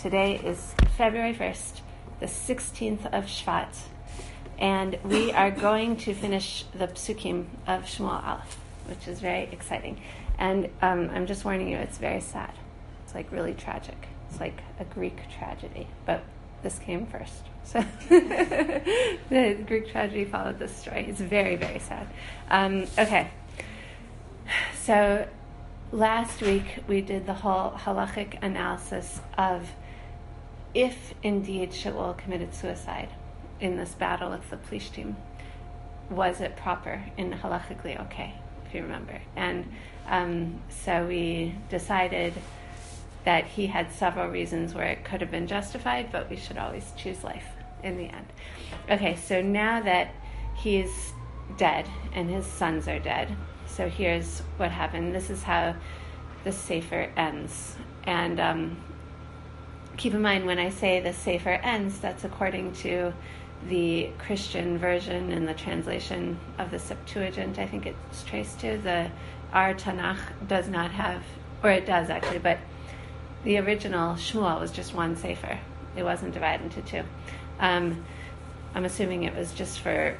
today is February 1st, the 16th of Shvat, and we are going to finish the Psukim of Shmuel Aleph, which is very exciting. And I'm just warning you, it's very sad. It's like really tragic. It's like a Greek tragedy, but this came first. So the Greek tragedy followed this story. It's very, very sad. Okay. So last week we did the whole halachic analysis of if indeed Shaul committed suicide in this battle with the Plishtim, was it proper and halachically okay, if you remember. And so we decided that he had several reasons where it could have been justified, but we should always choose life in the end. Okay, so now that he's dead and his sons are dead, so here's what happened. This is how the Sefer ends. And keep in mind, when I say the Sefer ends, that's according to the Christian version and the translation of the Septuagint, I think it's traced to. Our Tanakh does not have, or it does actually, but the original Shmuel was just one Sefer. It wasn't divided into two. I'm assuming it was just for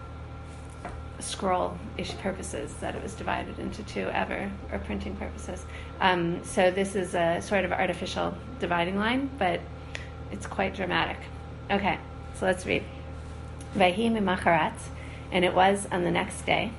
scroll-ish purposes that it was divided into two ever, or printing purposes. So this is a sort of artificial dividing line, but it's quite dramatic. Okay, so let's read. Vayhi mimacharat, and it was on the next day.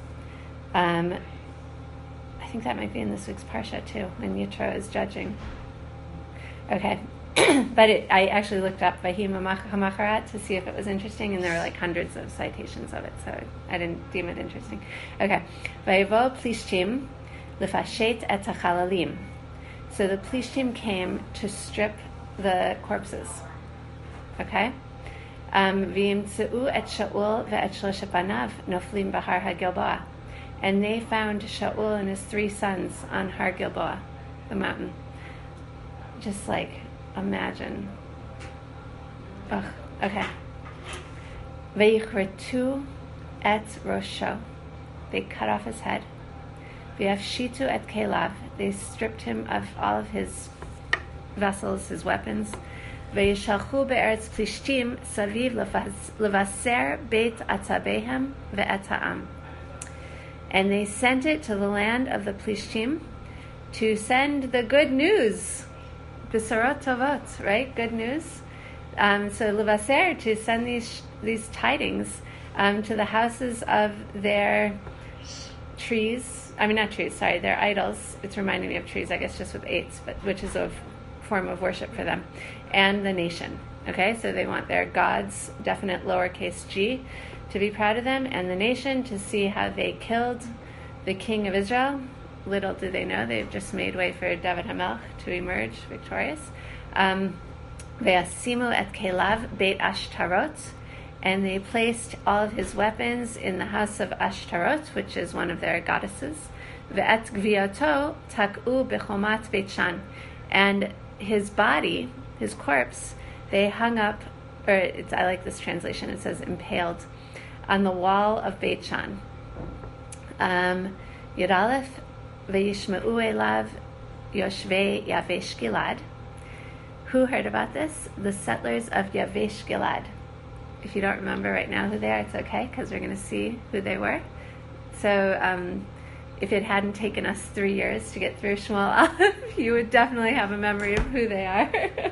I think that might be in this week's Parsha too, when Yitro is judging. Okay. But I actually looked up Vayhi mimacharat to see if it was interesting, and there were like hundreds of citations of it, so I didn't deem it interesting. Okay. Vayavo Plishtim lefashet et hachalalim. So the Plishtim came to strip the corpses. Okay? V'yimtzeu et Shaul ve'et shloshet banav noflim b'har haGilboa. And they found Shaul and his 3 sons on Har Gilboa, the mountain. Just like, imagine. Ugh. Okay. Veyichretu et rosho. They cut off his head. V'yafshitu et kelav. They stripped him of all of his vessels, his weapons. V'yishalchu be'eretz plishtim saviv levaser beit atzabehem ve'et ha'am. And they sent it to the land of the Plishtim to send the good news. B'sorot tovot, right? Good news. So levaser, to send these tidings to the houses of their trees. I mean, not trees, sorry, their idols. It's reminding me of trees, I guess, just with 8s, but which is a form of worship for them. And the nation. Okay, so they want their gods, definite lowercase g, to be proud of them, and the nation to see how they killed the king of Israel. Little do they know, they've just made way for David HaMelech to emerge victorious. Ve'asimu et kelav beit Ashtarot, and they placed all of his weapons in the house of Ashtarot, which is one of their goddesses. Ve'et gviyoto tak'u bechomat Beit Shan, and his body, his corpse, they hung up, I like this translation, it says impaled, on the wall of Beit Shan. Yud Aleph, V'yishma'u elav Yoshvei Yavesh Gilad. Who heard about this? The settlers of Yavesh Gilad. If you don't remember right now who they are, it's okay, because we're going to see who they were. So if it hadn't taken us 3 years to get through Shmuel Aleph, you would definitely have a memory of who they are.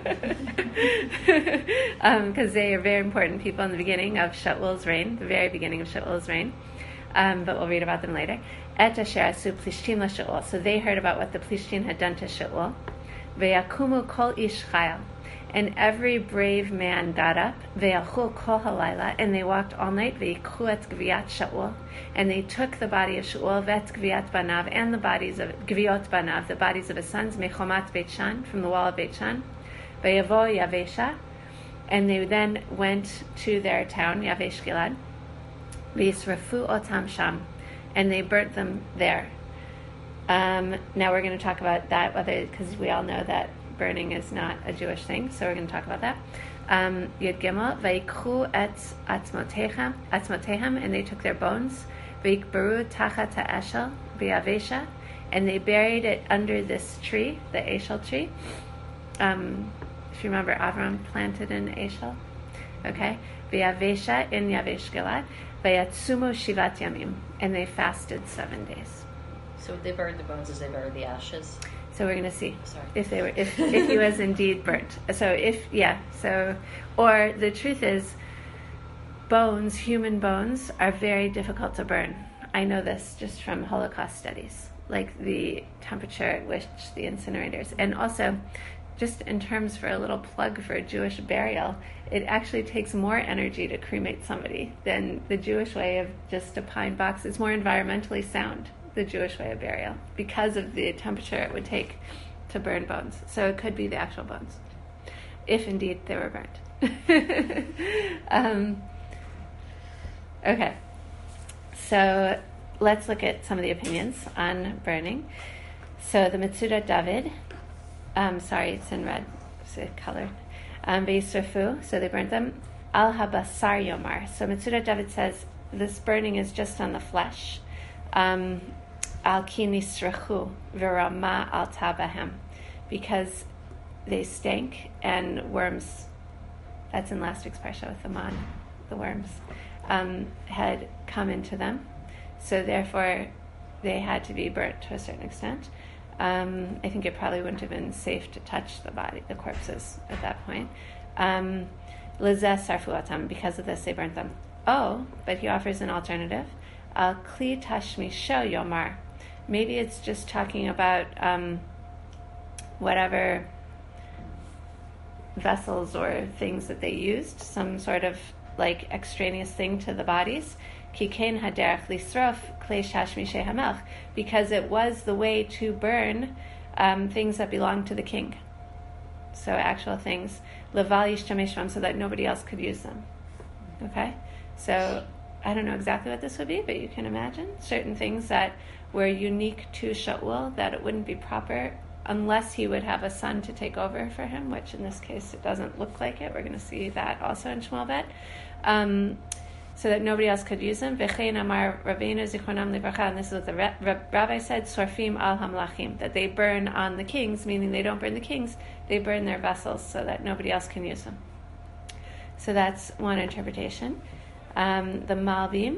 Because they are very important people in the beginning of Shaul's reign, the very beginning of Shaul's reign. But we'll read about them later. Et asher asu Plishtim LaShaul. So they heard about what the Plishtim had done to Shaul. Ve'yakumu kol ish chayil. And every brave man got up, ve'alchu kol halayla, and they walked all night, ve'yikchu et gviat Shaul, and they took the body of Shaul, ve'et gviat banav, and the bodies of gviot banav, the bodies of his sons, mechomat Beit Shan, from the wall of Beit Shan, ve'yavo Yavesha, and they then went to their town, Yavesh Gilad, ve'yisrafu otam sham, and they burnt them there. Now we're going to talk about that, because we all know that burning is not a Jewish thing, so we're going to talk about that. Yud Gimel, Vayikchu et atzmotehem, and they took their bones, Vayikberu tachat ha'eshel v'yavesha, and they buried it under this tree, the Eshel tree. if you remember, Avram planted in Eshel. Okay, V'yavesha in Yavesh Gilad, V'yatsumo shivat yamim, and they fasted 7 days. So they burned the bones as they burned the ashes. So we're going to see Sorry. if he was indeed burnt. Or the truth is, bones, human bones, are very difficult to burn. I know this just from Holocaust studies, like the temperature at which the incinerators, and also just in terms for a little plug for a Jewish burial, it actually takes more energy to cremate somebody than the Jewish way of just a pine box. It's more environmentally sound, the Jewish way of burial, because of the temperature it would take to burn bones. So it could be the actual bones, if indeed they were burnt. Okay, so let's look at some of the opinions on burning. So the Metzudat David, it's in red, it's colored. V'yisrafu, so they burnt them. Al habasar yomar. So Metzudat David says this burning is just on the flesh. Al ki nisrachu v'rama al tabahem, because they stank and worms. That's in last week's parsha with the man, the worms, had come into them. So therefore, they had to be burnt to a certain extent. I think it probably wouldn't have been safe to touch the corpses at that point. Lizeh sarfuatam, because of this they burnt them. Oh, but he offers an alternative. Al kli tashmisho yomar. Maybe it's just talking about whatever vessels or things that they used, some sort of like extraneous thing to the bodies. Kikein haderech lisrof klei shashmishe hamelch, because it was the way to burn things that belonged to the king. So actual things, leval yishtameshvam, so that nobody else could use them. Okay, so I don't know exactly what this would be, but you can imagine certain things that were unique to Shaul, that it wouldn't be proper unless he would have a son to take over for him, which in this case it doesn't look like it. We're going to see that also in Shmuel Bet. So that nobody else could use them. V'chein amar Rabbeinu zichronam livracha, and this is what the rabbi said, sorfim al hamlachim, that they burn on the kings, meaning they don't burn the kings, they burn their vessels so that nobody else can use them. So that's one interpretation. The Malbim,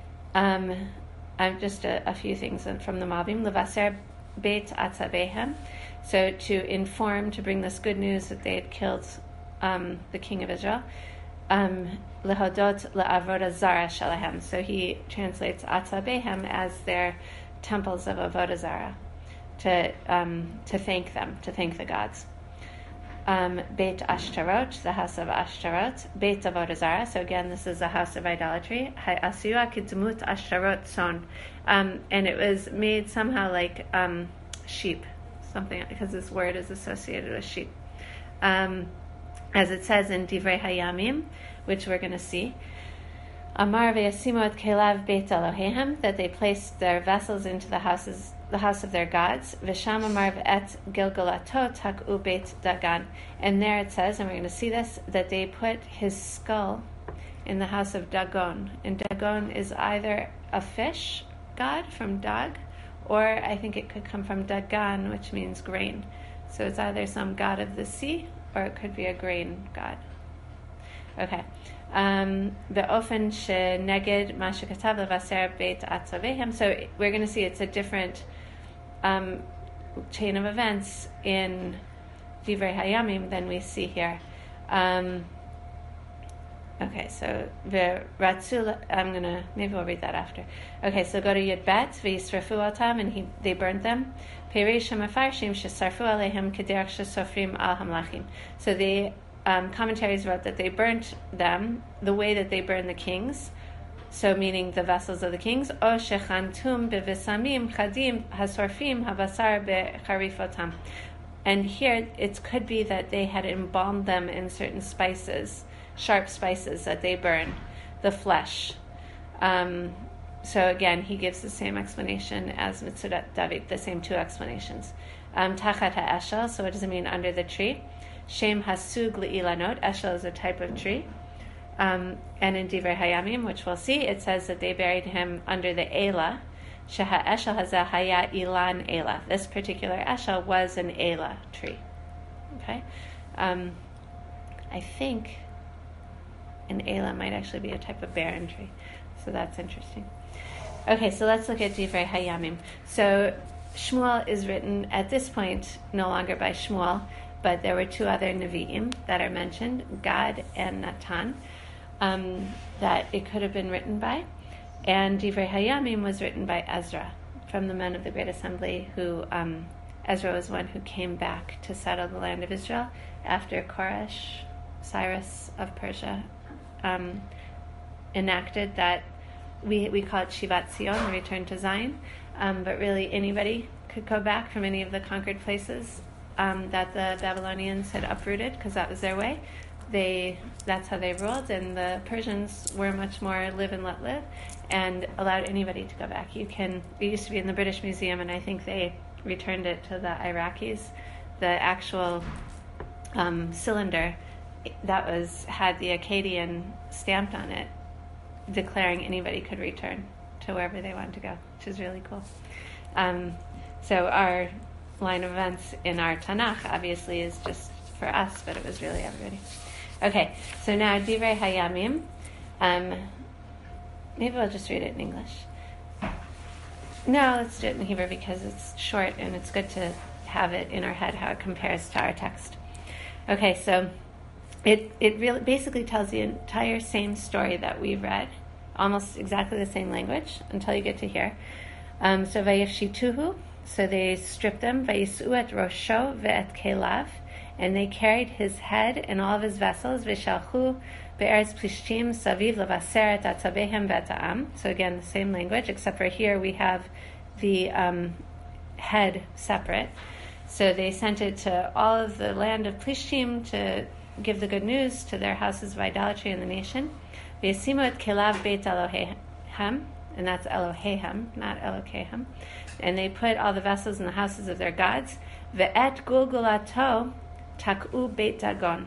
just a few things from the Malbim. Levaser beit atzabehem, so to inform, to bring this good news that they had killed the king of Israel. Lehodot le'avodah zara shalahem. So he translates atzabehem as their temples of avodah zara, to thank them, to thank the gods. Beit Ashtarot, the house of Ashtarot. Beit avodah zara. So again, this is a house of idolatry. Ha'asiyua kidmut Ashtarot son, and it was made somehow like sheep, something, because this word is associated with sheep. As it says in Divrei Hayamim, which we're going to see, Amar ve'yasimo et kelav beit Elohehem, that they placed their vessels into the house of their gods. V'sham amar ve'et gilgalatot hak'u beit Dagan, and there it says, and we're going to see this, that they put his skull in the house of Dagon. And Dagon is either a fish god from Dag, or I think it could come from Dagan, which means grain. So it's either some god of the sea, or it could be a grain god. Okay. Be'ofen sheneged ma shekatav levaser beit atzavehem. So we're going to see it's a different chain of events in Divrei Hayamim than we see here. Okay, so maybe we'll read that after. Okay, so go to Yud Bet, v'yisrafu otam, and they burned them. Peirei mefarshim shesarfu alehem kederach shesofrim al hamlachim. So the commentaries wrote that they burnt them the way that they burned the kings, so meaning the vessels of the kings. O shechantum bevisamim chadim hasorfim habasar becharifotam. And here it could be that they had embalmed them in certain spices, sharp spices that they burn, the flesh. So again, he gives the same explanation as Metzudat David, the same two explanations. Tachat ha'eshel, so what does it mean under the tree? Shem hasug le'ilanot, eshel is a type of tree. And in Divrei Hayamim, which we'll see, it says that they buried him under the Elah. Sheha eshel hazeh haya ilan Elah. This particular eshel was an Elah tree. Okay? I think an Ela might actually be a type of barren tree. So that's interesting. Okay, so let's look at Divrei Hayamim. So Shmuel is written at this point no longer by Shmuel, but there were two other Nevi'im that are mentioned, Gad and Natan, that it could have been written by. And Divrei Hayamim was written by Ezra, from the men of the Great Assembly, who Ezra was one who came back to settle the land of Israel after Koresh, Cyrus of Persia, enacted that we call it Shivat Zion, the return to Zion, but really anybody could go back from any of the conquered places that the Babylonians had uprooted, because that was their way. That's how they ruled, and the Persians were much more live and let live, and allowed anybody to go back. It used to be in the British Museum, and I think they returned it to the Iraqis. The actual cylinder that had the Akkadian stamped on it, declaring anybody could return to wherever they wanted to go, which is really cool. So our line of events in our Tanakh obviously is just for us, but it was really everybody. Okay, so now Divrei Hayamim. Maybe I'll just read it in English. No, let's do it in Hebrew because it's short and it's good to have it in our head how it compares to our text. Okay, so it really basically tells the entire same story that we read, almost exactly the same language until you get to here. So Vayifshituhu, so they stripped them, Vayisu et Rosho ve'et Kelav, and they carried his head and all of his vessels, Vishalchu be'eretz Plishtim saviv levaseret atzabehem ve'ta'am. So again, the same language, except for here we have the head separate. So they sent it to all of the land of Plishtim to give the good news to their houses of idolatry in the nation. Ve'esimu et Kelav beit Elohehem, and that's Elohehem, not Elokehem. And they put all the vessels in the houses of their gods. Ve'et gulgulato tak'u beit Dagon.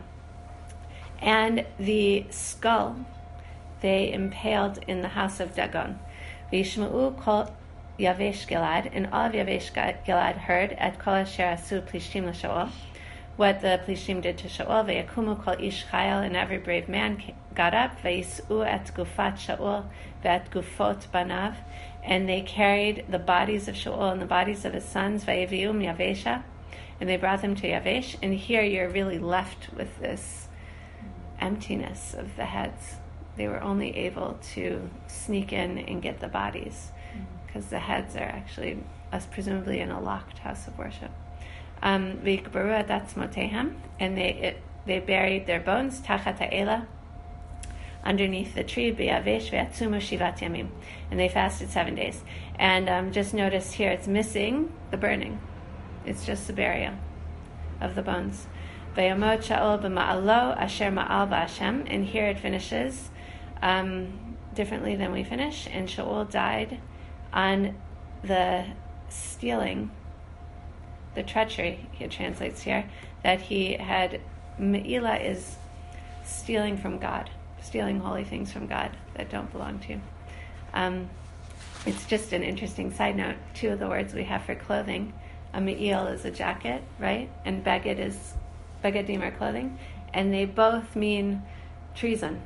And the skull they impaled in the house of Dagon. V'yishma'u kol Yavesh Gilad, and all of Yavesh Gilad heard at kol asher asu Plishtim l'Shaol, what the Plishtim did to Shaul. Ve'yakumu kol ish chayil, and every brave man got up. Ve'yis'u et gufat Shaul ve'et gufot banav, and they carried the bodies of Shaul and the bodies of his sons. Ve'yevium Yavesha, and they brought them to Yavesh. And here you're really left with this emptiness of the heads. They were only able to sneak in and get the bodies because the heads are actually presumably in a locked house of worship. V'yikbaru adatzmotehem, and they buried their bones tachat ha'ela, underneath the tree, b'yavesh ve'atzumu shivat yamim, and they fasted 7 days. And just notice here it's missing the burning. It's just the burial of the bones. Vayamot Shaul b'ma'alo asher ma'al b'Hashem, and here it finishes differently than we finish. And Shaul died on the stealing, the treachery, it translates here, that he had. Me'ila is stealing from God, stealing holy things from God that don't belong to you. It's just an interesting side note. Two of the words we have for clothing, a me'il is a jacket, right? And beged is begadim are clothing, and they both mean treason.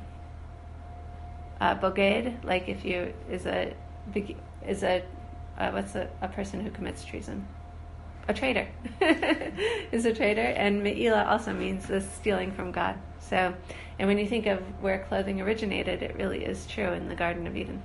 Boged, like if you is a what's a person who commits treason? A traitor is a traitor, and me'ila also means this stealing from God. So, and when you think of where clothing originated, it really is true in the Garden of Eden.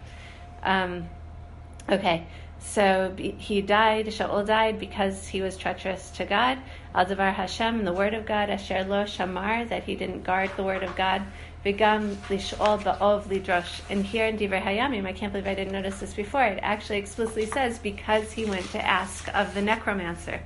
Okay, so he died. Shaul died because he was treacherous to God. Al davar Hashem, the word of God, asher lo shamar, that he didn't guard the word of God. V'gam lish'ol ba'ov lidrosh. And here in Divrei Hayamim, I can't believe I didn't notice this before, it actually explicitly says because he went to ask of the necromancer.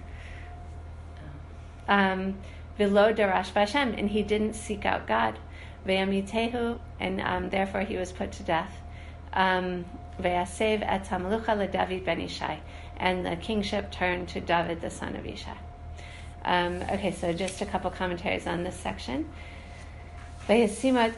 V'lo darash b'Hashem, and he didn't seek out God. V'yamitehu, and therefore he was put to death. V'yasev et hamalucha leDavid ben Ishai, and the kingship turned to David the son of Ishai. Okay, so just a couple commentaries on this section. So they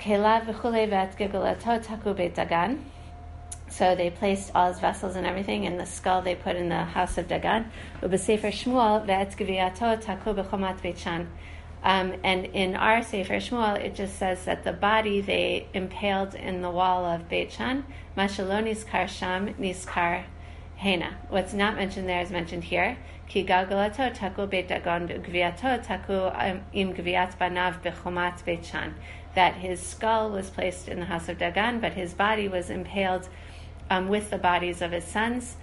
placed all his vessels and everything, and the skull they put in the house of Dagan. And in our Sefer Shmuel, it just says that the body they impaled in the wall of Beit Shan, Mashalo niskar sham niskar hena. What's not mentioned there is mentioned here. Ki galgalato taku Beit Dagon gviato taku im gviat banav bechomat Beit Shan. That his skull was placed in the house of Dagon, but his body was impaled with the bodies of his sons,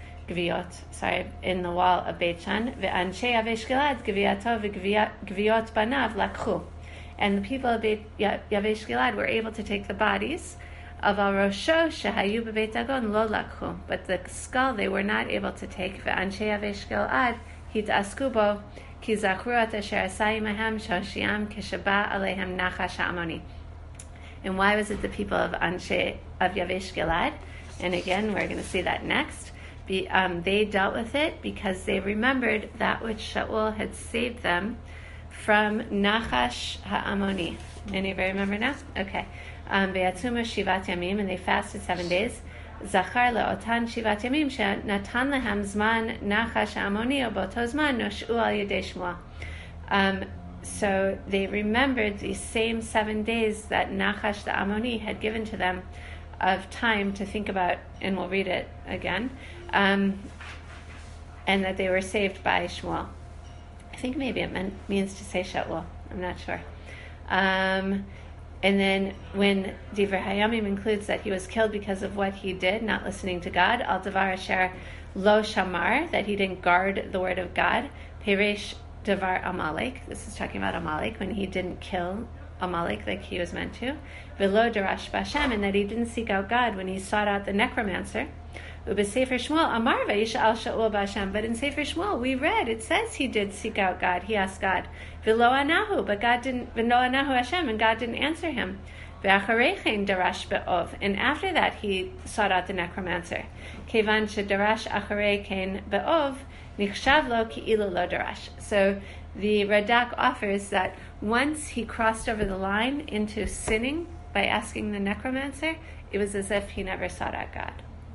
in the wall of Beit Shan. Ve'anshei Yavesh Gilad gviato v'gviot banav lakchu. And the people of Yavesh Gilad were able to take the bodies of al rosho shehayu b'Beit Dagon lo lakchu, but the skull they were not able to take. Ve'anshei Yavesh Gilad hitasku bo ki zachru et asher asai mahem shoshiam keshaba alehem nachash ha'amoni. And why was it the people of Yavesh Gilad? And again, we're going to see that next. They dealt with it because they remembered that which Shaul had saved them from Nachash ha'amoni. Anybody remember now? Okay. Ve'atzumu shivat yamim, and they fasted 7 days. Zachar le'otan shivat yamim she'natan lehem zman Nachash ha'amoni oboto zman noshu al yedei Shmuel. So they remembered these same 7 days that Nachash the Ammoni had given to them of time to think about, and we'll read it again, and that they were saved by Shmuel. I think maybe it means to say Shaul. I'm not sure. And then when Divrei Hayamim includes that he was killed because of what he did, not listening to God, al davar asher lo shamar, that he didn't guard the word of God, peresh davar Amalek. This is talking about Amalek, when he didn't kill Amalek like he was meant to. Velo darash b'Hashem, and that he didn't seek out God when he sought out the necromancer. Ubesefer Shmuel amar vayishal Shaul b'Hashem. But in Sefer Shmuel we read, it says he did seek out God. He asked God. Velo anahu, but God didn't. Velo anahu Hashem, and God didn't answer him. Ve'acharechein darash be'ov, and after that he sought out the necromancer. Kevan shedarash acharechein be'ov nichshav lo ki'ilu lo darash. So the Radak offers that once he crossed over the line into sinning by asking the necromancer, it was as if he never sought out God.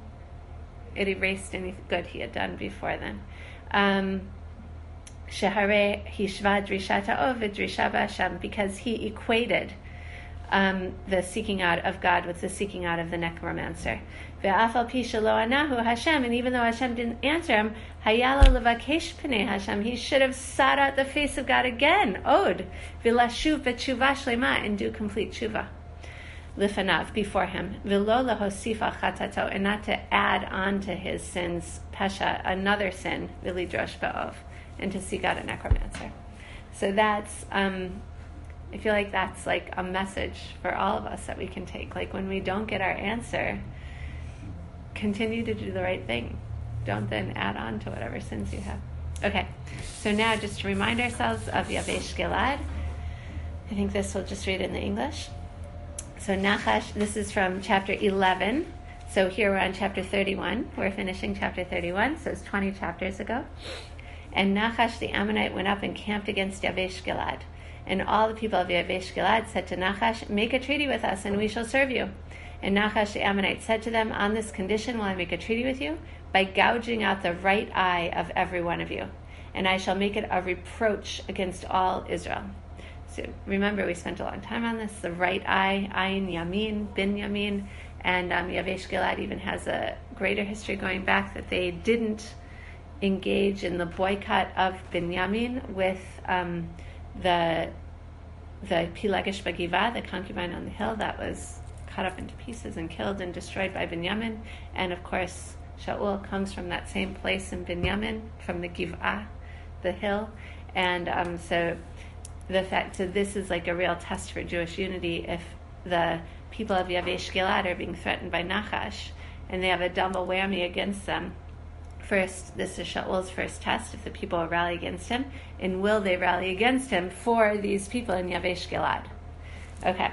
It erased any good he had done before then. Shehare hishva drishat ha'ov v'drisha b'Hashem, because he equated the seeking out of God with the seeking out of the necromancer. Ve'afal pi shelo anahu Hashem, and even though Hashem didn't answer him, hayalo levakesh pnei Hashem, he should have sought out the face of God again, od, v'lashuv b'tshuva shlema, and do complete tshuva. Lifanav, before him, v'lo lahosifa chatato, and not to add on to his sins, pesha, another sin, v'lidrosh ba'ov, and to seek out a necromancer. So that's, I feel like that's like a message for all of us that we can take. Like when we don't get our answer, continue to do the right thing. Don't then add on to whatever sins you have. Okay, so now just to remind ourselves of Yavesh Gilad, I think this will just read in the English. So Nachash, this is from chapter 11. So here we're on chapter 31. We're finishing chapter 31, so it's 20 chapters ago. And Nachash the Ammonite went up and camped against Yavesh Gilad. And all the people of Yavesh Gilad said to Nachash, make a treaty with us and we shall serve you. And Nachash the Ammonite said to them, on this condition will I make a treaty with you, by gouging out the right eye of every one of you. And I shall make it a reproach against all Israel. So remember, we spent a long time on this, the right eye, Ayin Yamin, Bin Yamin, and Yavesh Gilad even has a greater history going back that they didn't engage in the boycott of Binyamin with the Pilagish Bagiva, the concubine on the hill that was cut up into pieces and killed and destroyed by Binyamin. And of course, Shaul comes from that same place in Binyamin, from the Giv'ah, the hill. And so this is like a real test for Jewish unity if the people of Yavesh Gilad are being threatened by Nachash, and they have a double whammy against them. First, this is Shaul's first test, if the people will rally against him, and will they rally against him for these people in Yavesh Gilad? Okay.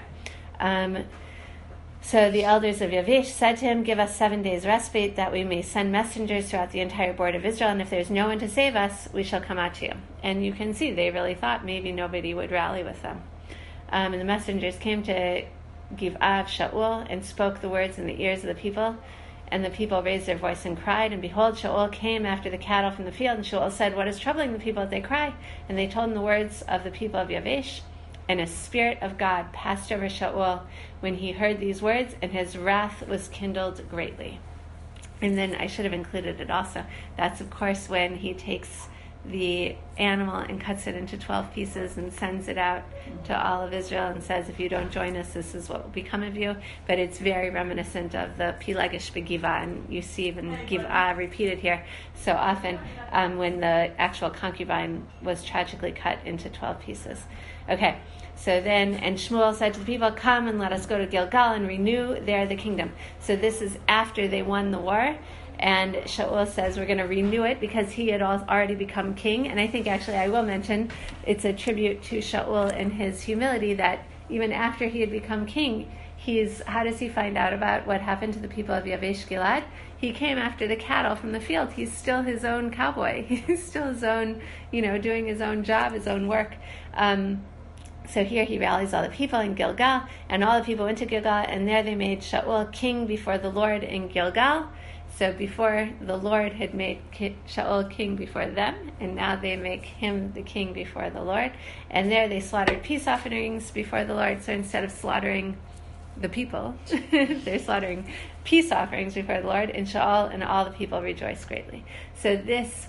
So the elders of Yavesh said to him, give us 7 days respite, that we may send messengers throughout the entire border of Israel, and if there's no one to save us, we shall come out to you. And you can see, they really thought maybe nobody would rally with them. And the messengers came to Giv'ah of Shaul and spoke the words in the ears of the people. And the people raised their voice and cried, and behold, Shaul came after the cattle from the field, and Shaul said, what is troubling the people that they cry? And they told him the words of the people of Yavesh, and a spirit of God passed over Shaul when he heard these words, and his wrath was kindled greatly. And then I should have included it also. That's, of course, when he takes the animal and cuts it into 12 pieces and sends it out to all of Israel and says, if you don't join us, this is what will become of you. But it's very reminiscent of the Pilagish Begivah, and you see even Giv'ah repeated here so often when the actual concubine was tragically cut into 12 pieces. Okay, so then, and Shmuel said to the people, come and let us go to Gilgal and renew there the kingdom. So this is after they won the war. And Shaul says we're going to renew it because he had already become king. And I think actually I will mention it's a tribute to Shaul and his humility that even after he had become king, how does he find out about what happened to the people of Yavesh Gilad? He came after the cattle from the field. He's still his own cowboy. He's still his own, doing his own job, his own work. So here he rallies all the people in Gilgal, and all the people went to Gilgal, and there they made Shaul king before the Lord in Gilgal. So before the Lord had made Shaul king before them, and now they make him the king before the Lord. And there they slaughtered peace offerings before the Lord. So instead of slaughtering the people, they're slaughtering peace offerings before the Lord. And Shaul and all the people rejoiced greatly. So this,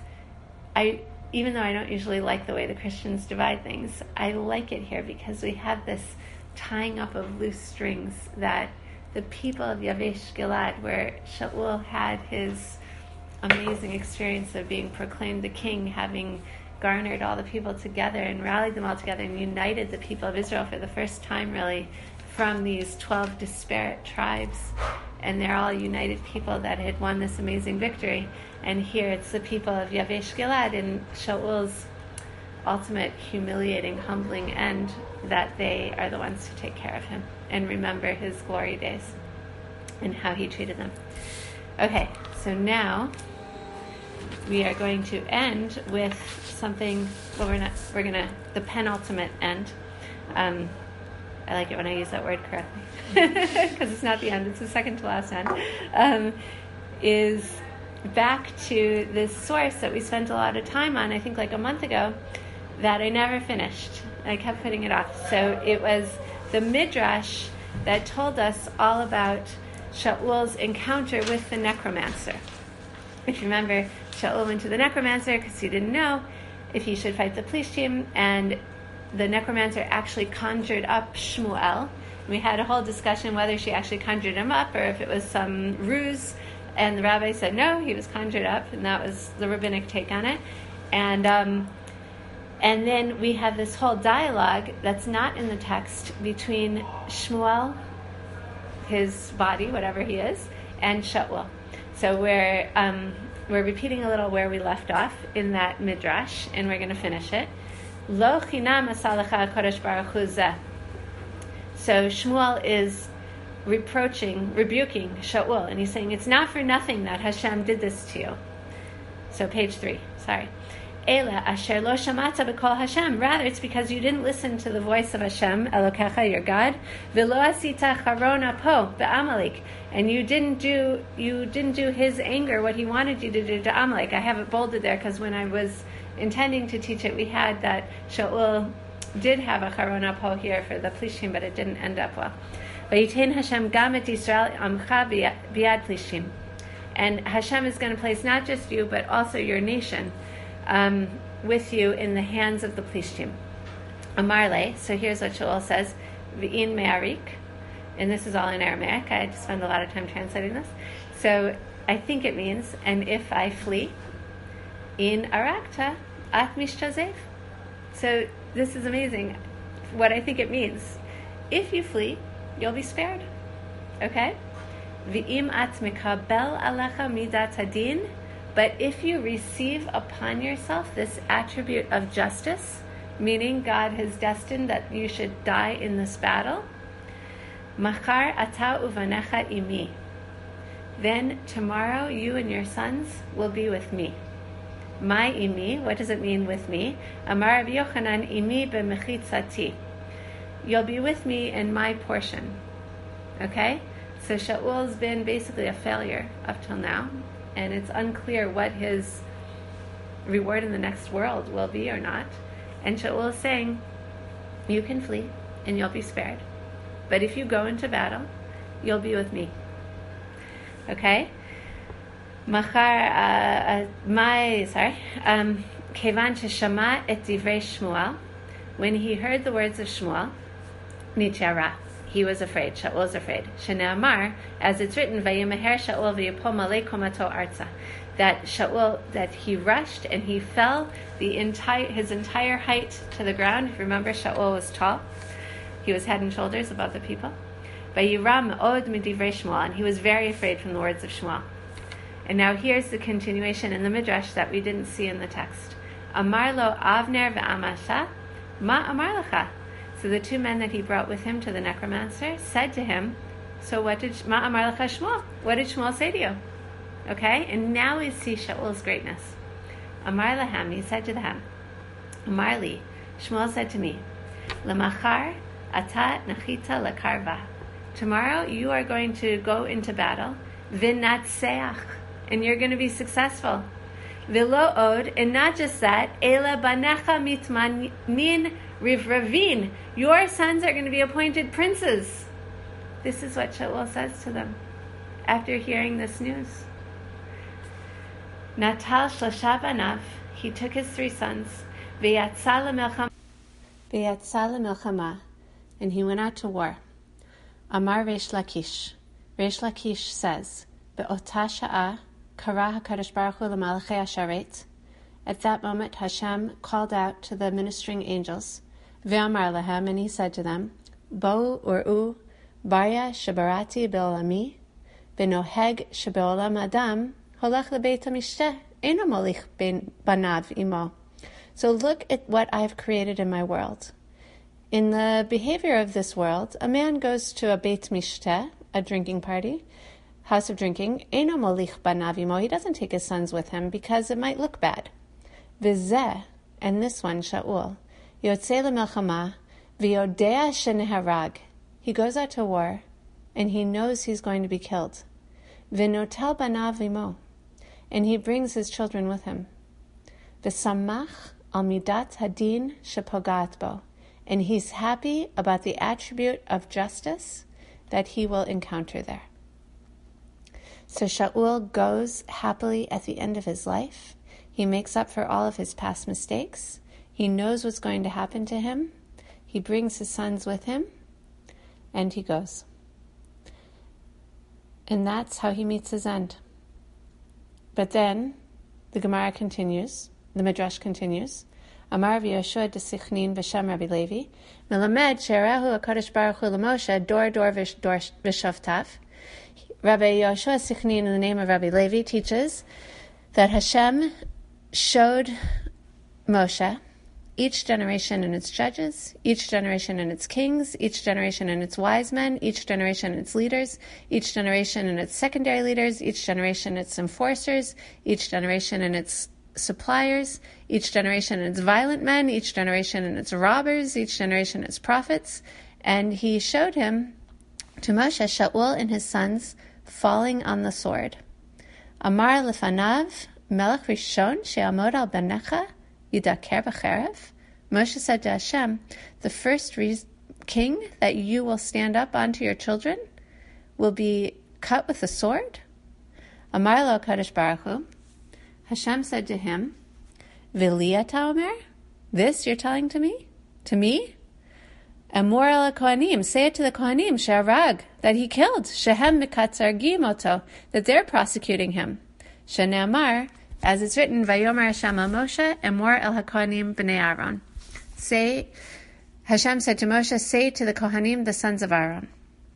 even though I don't usually like the way the Christians divide things, I like it here because we have this tying up of loose strings that the people of Yavesh Gilad, where Shaul had his amazing experience of being proclaimed the king, having garnered all the people together and rallied them all together and united the people of Israel for the first time, really, from these 12 disparate tribes. And they're all united people that had won this amazing victory. And here it's the people of Yavesh Gilad and Shaul's ultimate humiliating, humbling end that they are the ones to take care of him and remember his glory days and how he treated them. Okay, so now we are going to end with something, the penultimate end. I like it when I use that word correctly because it's not the end, it's the second to last end, is back to this source that we spent a lot of time on, I think like a month ago, that I never finished. I kept putting it off. So it was the Midrash that told us all about Shaul's encounter with the necromancer. If you remember, Shaul went to the necromancer because he didn't know if he should fight the Plishtim, and the necromancer actually conjured up Shmuel. We had a whole discussion whether she actually conjured him up or if it was some ruse, and the rabbi said no, he was conjured up, and that was the rabbinic take on it. And then we have this whole dialogue that's not in the text between Shmuel, his body, whatever he is, and Shaul. So we're repeating a little where we left off in that midrash, and we're going to finish it. Lo chinam asa lecha HaKadosh Baruch Hu zeh. So Shmuel is rebuking Shaul, and he's saying it's not for nothing that Hashem did this to you. So page 3, sorry. Ela asher lo shamata b'kol Hashem. Rather, it's because you didn't listen to the voice of Hashem, Elokecha, your God. V'lo asita charon apo be'Amalek, and you didn't do his anger, what he wanted you to do to Amalek. I have it bolded there because when I was intending to teach it, we had that Shaul did have a charon apo here for the Plishtim, but it didn't end up well. V'yitin Hashem gam et Yisrael amcha biad Plishtim, and Hashem is going to place not just you but also your nation with you in the hands of the Plishtim. Amarle, so here's what Shaul says, V'in me'arik, and this is all in Aramaic. I had to spend a lot of time translating this. So I think it means, and if I flee, in arakta, at mishtazev. So this is amazing. What I think it means, if you flee, you'll be spared. Okay? V'im at mikabel alecha midat hadin. But if you receive upon yourself this attribute of justice, meaning God has destined that you should die in this battle, machar ata uvanecha imi, then tomorrow you and your sons will be with me. My imi, what does it mean with me? Amar Rabbi Yochanan imi b'mechitzati. You'll be with me in my portion. Okay? So Shaul's been basically a failure up till now, and it's unclear what his reward in the next world will be or not. And Shaul is saying, you can flee and you'll be spared, but if you go into battle, you'll be with me. Okay? Kevan shema et divrei Shmuel, when he heard the words of Shmuel, Nityara, he was afraid. Shaul was afraid. Shene'amar, as it's written, Vayimeher Shaul v'yipol malei komato arza, that he rushed and he fell his entire height to the ground. If you remember, Shaul was tall. He was head and shoulders above the people. Vayiram od midivrei Shmuel, and he was very afraid from the words of Shmuel. And now here's the continuation in the Midrash that we didn't see in the text. Amar lo Avner ve'Amasha, ma amar lecha. So the two men that he brought with him to the necromancer said to him, so what did ma amar lecha Shmuel? What did Shmuel say to you? Okay, and now we see Shaul's greatness. Amar lahem, he said to them, Amar li, Shmuel said to me, Lemachar ata nachita lekarva. Tomorrow you are going to go into battle, v'natseach, and you're going to be successful. V'lo od, and not just that, ela banecha mitmanin rivravin. Your sons are going to be appointed princes. This is what Shaul says to them after hearing this news. Natal shlosha banav, he took his 3 sons, v'yatsa lemilchama, and he went out to war. Amar Reish Lakish. Reish Lakish says, Be'ota sha'a kara HaKadosh Baruch Hu l'malachei hasharet. At that moment, Hashem called out to the ministering angels, Ve'amar lahem, and he said to them, Bo'u ur'u barya shabarati be'olami, Benoheg shebe'olam adam, holach lebeit hamishteh, eno molich banav imo. So look at what I've created in my world. In the behavior of this world, a man goes to a beit mishteh, a drinking party, house of drinking, eno molich banav imo. He doesn't take his sons with him because it might look bad. V'zeh, and this one, Shaul, yotzei lemelchama, v'yodea sheneharag. He goes out to war, and he knows he's going to be killed. V'notel banav imo, and he brings his children with him. V'samach al midat hadin shepogat bo, and he's happy about the attribute of justice that he will encounter there. So Shaul goes happily at the end of his life. He makes up for all of his past mistakes. He knows what's going to happen to him. He brings his sons with him, and he goes. And that's how he meets his end. But then the Gemara continues, the Midrash continues. Amar v'Yoshua de Sichnin v'Shem Rabbi Levi, Melamed she'arahu HaKadosh Baruch Hu l'Moshe dor v'shavtav. Rabbi Yoshua Sichnin, in the name of Rabbi Levi, teaches that Hashem showed Moshe each generation and its judges, each generation and its kings, each generation and its wise men, each generation and its leaders, each generation and its secondary leaders, each generation and its enforcers, each generation and its suppliers, each generation and its violent men, each generation and its robbers, each generation and its prophets. And he showed him to Moshe Shaul and his sons falling on the sword. Amar lefanav melech rishon she'amod al benecha yidaker b'cherev. Moshe said to Hashem, the first king that you will stand up onto your children will be cut with a sword. Amar lo Kadosh Baruch Hu. Hashem said to him, V'li ata omer? This you're telling to me? To me? Amor el kohanim, say it to the kohanim, she'arag, that he killed, shehem mikatzargim oto, that they're prosecuting him. Shene'amar, as it's written, Vayomer Hashem el Moshe, Amor el hakohanim b'nei Aaron. Say, Hashem said to Moshe, say to the kohanim, the sons of Aaron.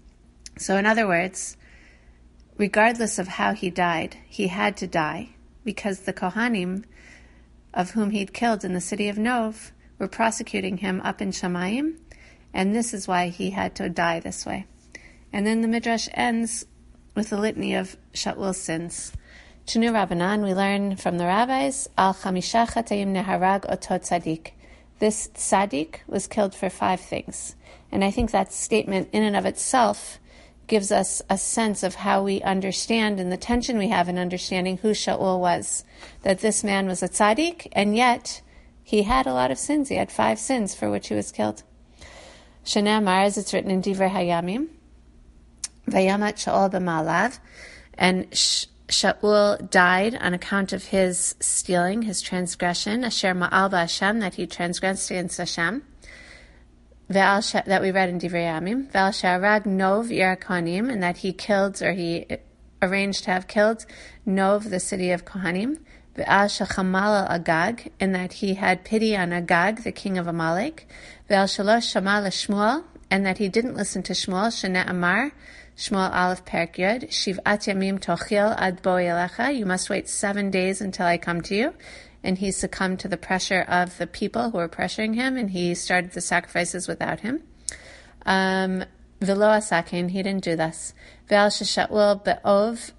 So in other words, regardless of how he died, he had to die, because the kohanim, of whom he'd killed in the city of Nov, were prosecuting him up in Shamayim, and this is why he had to die this way. And then the Midrash ends with the litany of Shaul's sins. Tanu Rabbanan, we learn from the rabbis, Al Chamisha Chatayim Neharag Otot Tzadik. This tzaddik was killed for 5 things. And I think that statement in and of itself gives us a sense of how we understand and the tension we have in understanding who Shaul was. That this man was a tzaddik, and yet he had a lot of sins. He had 5 sins for which he was killed. Shene'amar, as it's written in Divrei Hayamim, Vayamat Shaul b'ma'alav, and Shaul died on account of his stealing, his transgression, asher ma'al ba'Hashem, that he transgressed against Hashem, that we read in Divrei Hayamim, Ve'al she'arag Nov ir Kohanim, and that he killed, or he arranged to have killed, Nov, the city of Kohanim, Ve'al shechamal al Agag, and that he had pity on Agag, the king of Amalek, Ve'al shelo shama leShmuel, and that he didn't listen to Shmuel, Shene'amar, Shmuel Aleph Perek Yud, Shiv'at Yamim Tochil Ad Bo Elecha, you must wait 7 days until I come to you. And he succumbed to the pressure of the people who were pressuring him, and he started the sacrifices without him. V'lo asakin, he didn't do this. Ve'al shesha'al be'ov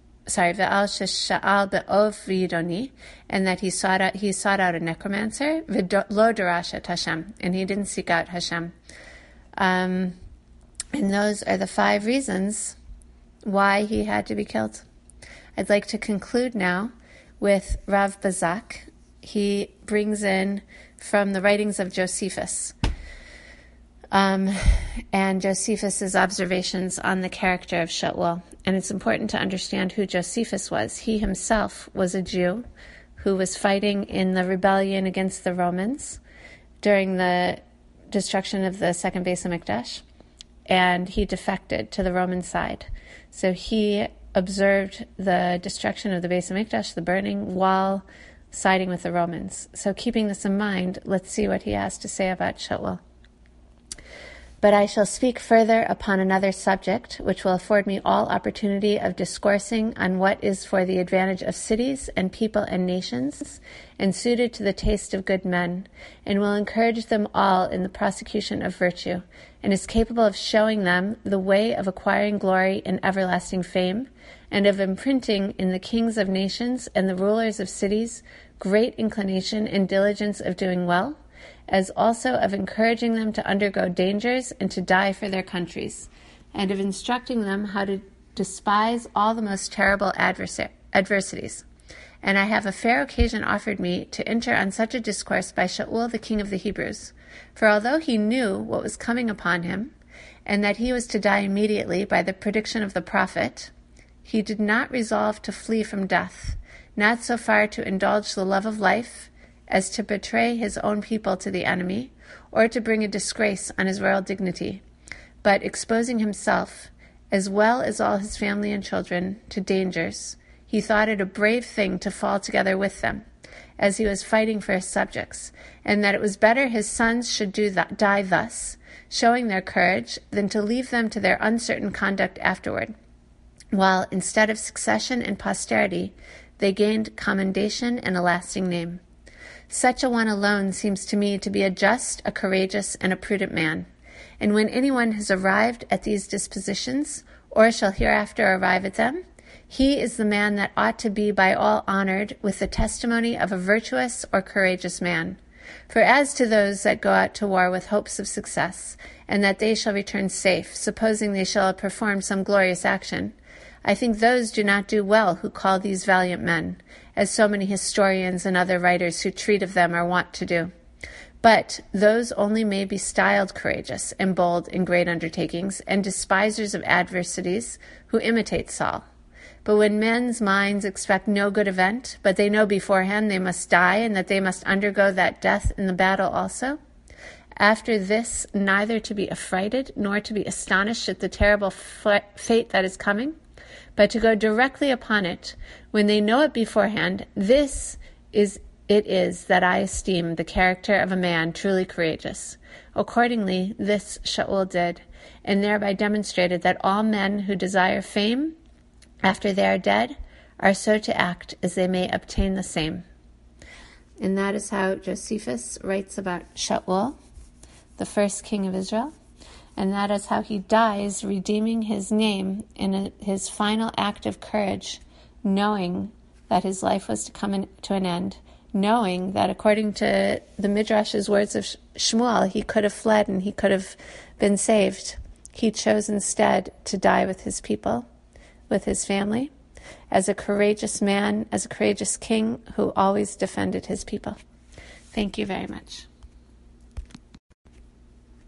v'yidoni, and that he sought out a necromancer, v'lo darashat Hashem, and he didn't seek out Hashem. And those are the 5 reasons why he had to be killed. I'd like to conclude now with Rav Bazak. He brings in from the writings of Josephus, and Josephus's observations on the character of Shaul. And it's important to understand who Josephus was. He himself was a Jew who was fighting in the rebellion against the Romans during the destruction of the second Beis HaMikdash, and he defected to the Roman side. So he observed the destruction of the Beis HaMikdash, the burning, while siding with the Romans. So keeping this in mind, let's see what he has to say about Shaul. But I shall speak further upon another subject, which will afford me all opportunity of discoursing on what is for the advantage of cities and people and nations, and suited to the taste of good men, and will encourage them all in the prosecution of virtue, and is capable of showing them the way of acquiring glory and everlasting fame, and of imprinting in the kings of nations and the rulers of cities great inclination and diligence of doing well, as also of encouraging them to undergo dangers and to die for their countries, and of instructing them how to despise all the most terrible adversities. And I have a fair occasion offered me to enter on such a discourse by Shaul the king of the Hebrews. For although he knew what was coming upon him, and that he was to die immediately by the prediction of the prophet, he did not resolve to flee from death, not so far to indulge the love of life as to betray his own people to the enemy, or to bring a disgrace on his royal dignity, but exposing himself, as well as all his family and children, to dangers, he thought it a brave thing to fall together with them, as he was fighting for his subjects, and that it was better his sons should die thus, showing their courage, than to leave them to their uncertain conduct afterward, while, instead of succession and posterity, they gained commendation and a lasting name. Such a one alone seems to me to be a just, a courageous, and a prudent man. And when anyone has arrived at these dispositions, or shall hereafter arrive at them, he is the man that ought to be by all honored with the testimony of a virtuous or courageous man. For as to those that go out to war with hopes of success, and that they shall return safe, supposing they shall have performed some glorious action, I think those do not do well who call these valiant men, as so many historians and other writers who treat of them are wont to do. But those only may be styled courageous and bold in great undertakings, and despisers of adversities, who imitate Saul. But when men's minds expect no good event, but they know beforehand they must die, and that they must undergo that death in the battle also, after this neither to be affrighted, nor to be astonished at the terrible fate that is coming, but to go directly upon it, when they know it beforehand, it is that I esteem the character of a man truly courageous. Accordingly, this Shaul did, and thereby demonstrated that all men who desire fame, after they are dead, are so to act as they may obtain the same. And that is how Josephus writes about Shaul, the first king of Israel. And that is how he dies, redeeming his name in his final act of courage, knowing that his life was to come to an end, knowing that according to the Midrash's words of Shmuel, he could have fled and he could have been saved, He chose instead to die with his people, with his family, as a courageous man, as a courageous king who always defended his people. Thank you very much.